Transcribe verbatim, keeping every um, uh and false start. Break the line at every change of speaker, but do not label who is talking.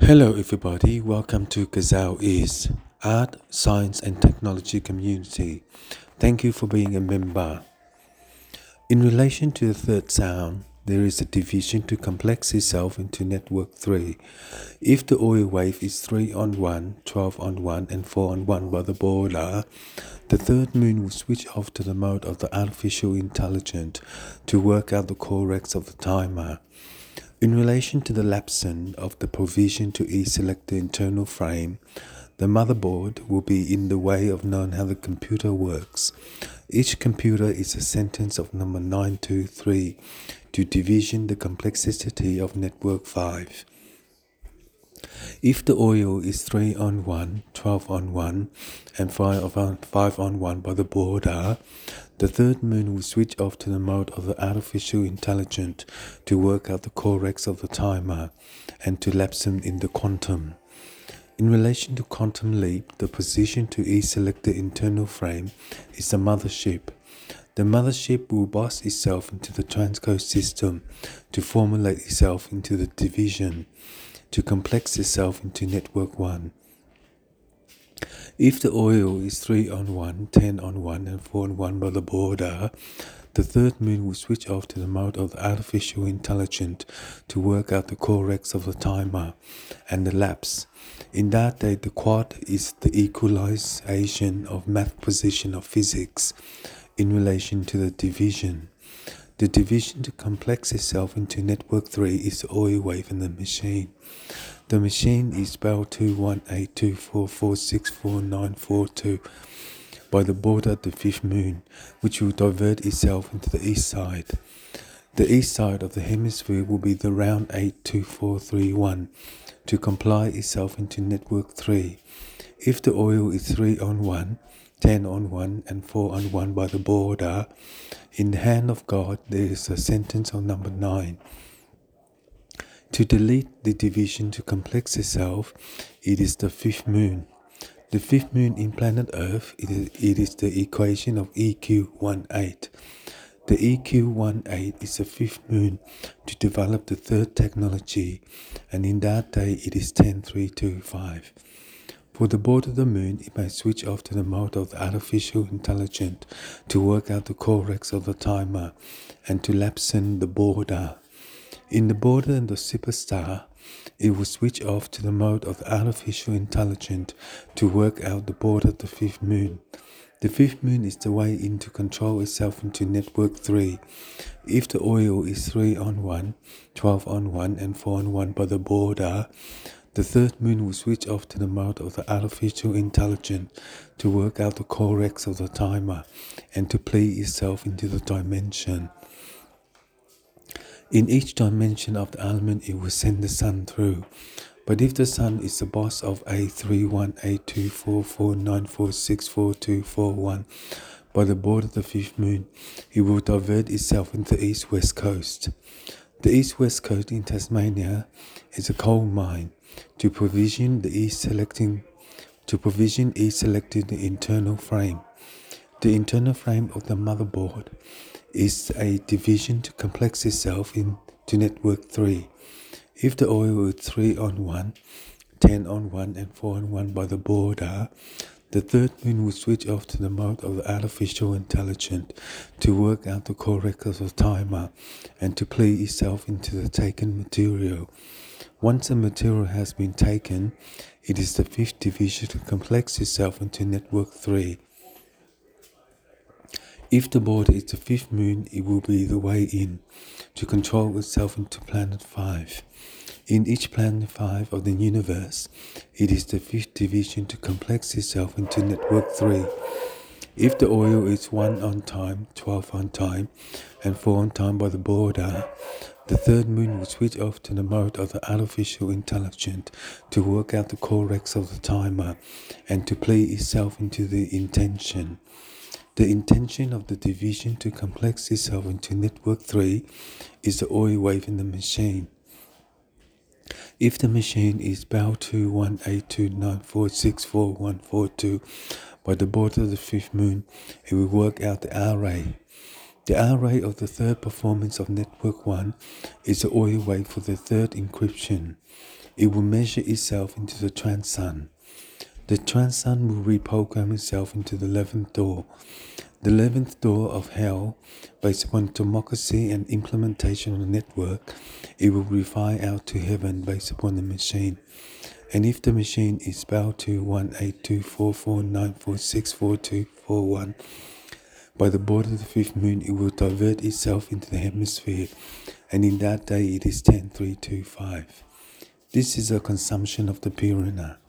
Hello, everybody. Welcome to Gazelle Is Art, Science, and Technology Community. Thank you for being a member. In relation to the third sound, there is a division to complex itself into network three. If the audio wave is three on one, twelve on one, and four on one by the border, the third moon will switch off to the mode of the artificial intelligence to work out the corrects of the timer. In relation to the lapsing of the provision to e-select the internal frame, the motherboard will be in the way of knowing how the computer works. Each computer is a sentence of number nine two three to division the complexity of network five. If the oil is three on one, twelve on one, and five on, five on one by the border, the third moon will switch off to the mode of the artificial intelligence to work out the corrects of the timer and to lapse them in the quantum. In relation to quantum leap, the position to e-select the internal frame is the mothership. The mothership will boss itself into the transcode system to formulate itself into the division, to complex itself into network one. If the oil is three on one, ten on one, and four on one by the border, the third moon will switch off to the mode of the artificial intelligence to work out the corrects of the timer and the lapse. In that day, the quad is the equalization of math position of physics in relation to the division. The division to complex itself into network three is the oil wave in the machine. The machine is spelled two one eight two four four six four nine four two by the border of the fifth moon, which will divert itself into the east side. The east side of the hemisphere will be the round eight two four three one to comply itself into network three. If the oil is three on one, ten on one, and four on one by the border, in the hand of God there is a sentence on number nine. To delete the division to complex itself, it is the fifth moon. The fifth moon in planet Earth, it is, it is the equation of E Q eighteen. The E Q eighteen is the fifth moon to develop the third technology, and in that day it is ten three two five. For the border of the moon, it may switch off to the mode of the artificial intelligence to work out the corrects of the timer and to lapsen the border. In the border and the superstar, it will switch off to the mode of the artificial intelligence to work out the border of the fifth moon. The fifth moon is the way in to control itself into network three. If the oil is three on one, twelve on one, and four on one by the border, the third moon will switch off to the mode of the artificial intelligence to work out the corrects of the timer and to play itself into the dimension. In each dimension of the element, it will send the sun through. But if the sun is the boss of A three one eight two four four nine four six four two four one by the border of the fifth moon, it will divert itself into the east-west coast. The east-west coast in Tasmania is a coal mine to provision the east selecting to provision east selected the internal frame. The internal frame of the motherboard is a division to complex itself into network three. If the oil is three on one, ten on one, and four on one by the border, the third moon will switch off to the mode of the artificial intelligence to work out the correct of the timer and to play itself into the taken material. Once the material has been taken, it is the fifth division to complex itself into network three. If the border is the fifth moon, it will be the way in to control itself into planet five. In each planet five of the universe, it is the fifth division to complex itself into network three. If the oil is one on time, twelve on time, and four on time by the border, the third moon will switch off to the mode of the artificial intelligence to work out the corrects of the timer and to play itself into the intention. The intention of the division to complex itself into network three is the oil wave in the machine. If the machine is bow two one eight two nine four six four one four two by the border of the fifth moon, it will work out the hour ray. The hour ray of the third performance of network one is the oil wave for the third encryption. It will measure itself into the trans-sun. The trans-sun will reprogram itself into the eleventh door. The eleventh door of hell, based upon democracy and implementation of the network, it will refine out to heaven based upon the machine. And if the machine is bow to one eight two four four nine four six four two four one, by the border of the fifth moon, it will divert itself into the hemisphere, and in that day it is ten three two five. This is a consumption of the Purana.